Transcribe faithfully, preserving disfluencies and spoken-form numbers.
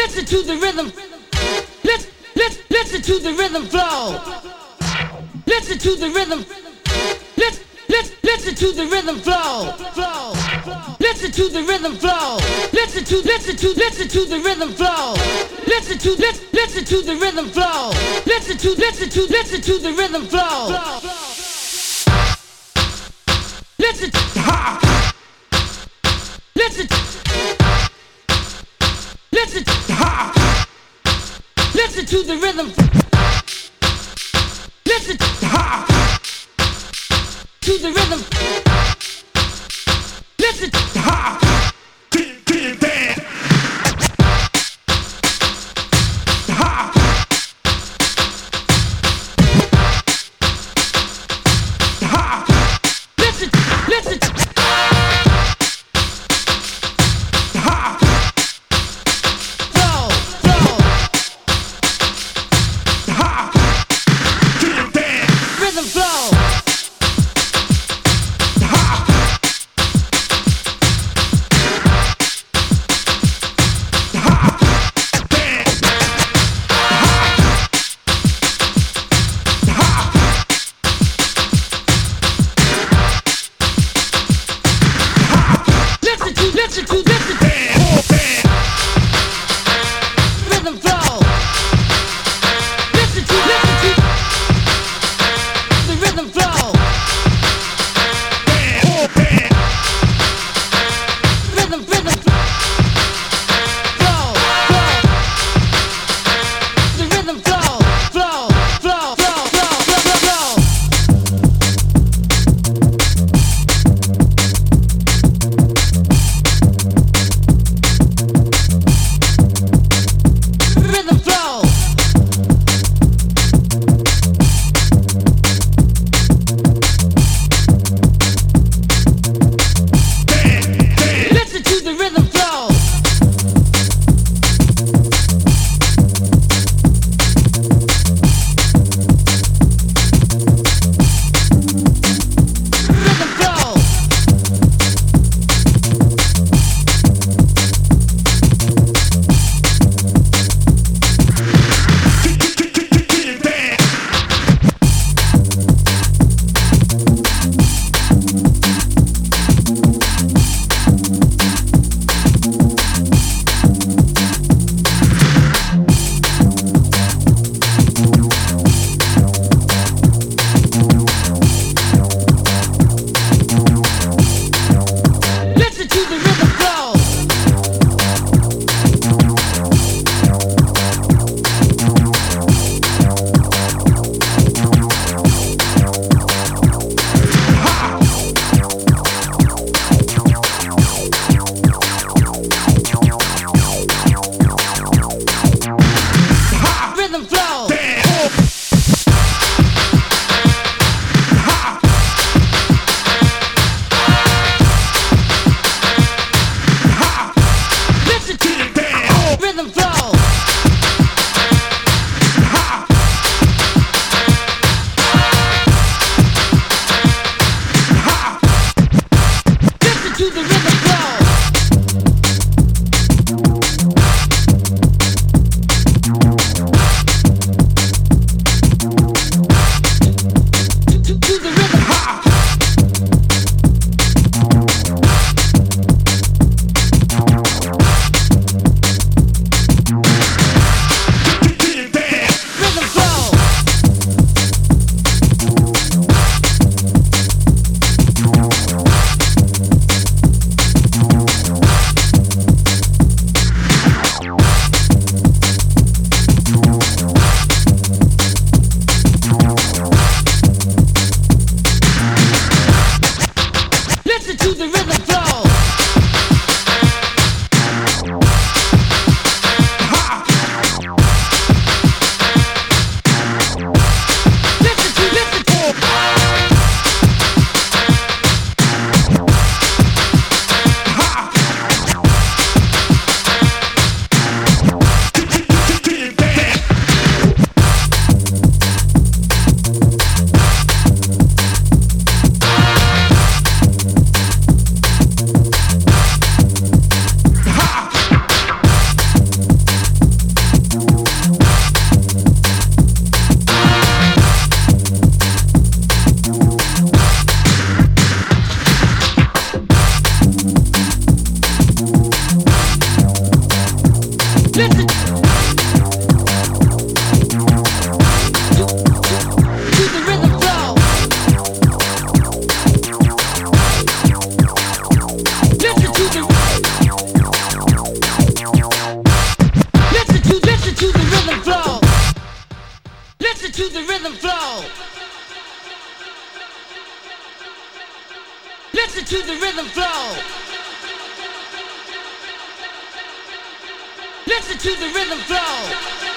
listen to the rhythm. Listen, listen, listen to the rhythm flow. Listen to the rhythm. Listen, listen, listen to the rhythm flow. Flow. Listen to the rhythm flow. Listen to, listen to, listen to the rhythm flow. Listen to, listen, listen to the rhythm flow. Listen to, listen to, listen to the rhythm flow. Listen, ha. Listen, listen, ha. Listen to the rhythm. Listen, ha. To the rhythm. Listen, ha. Keep, keep that. Ha. Ha. Listen, listen. Ha. Flow, flow. Ha. Keep that. Rhythm flow. Ha. rhythm flow. Listen to the rhythm flow. Listen to the rhythm flow.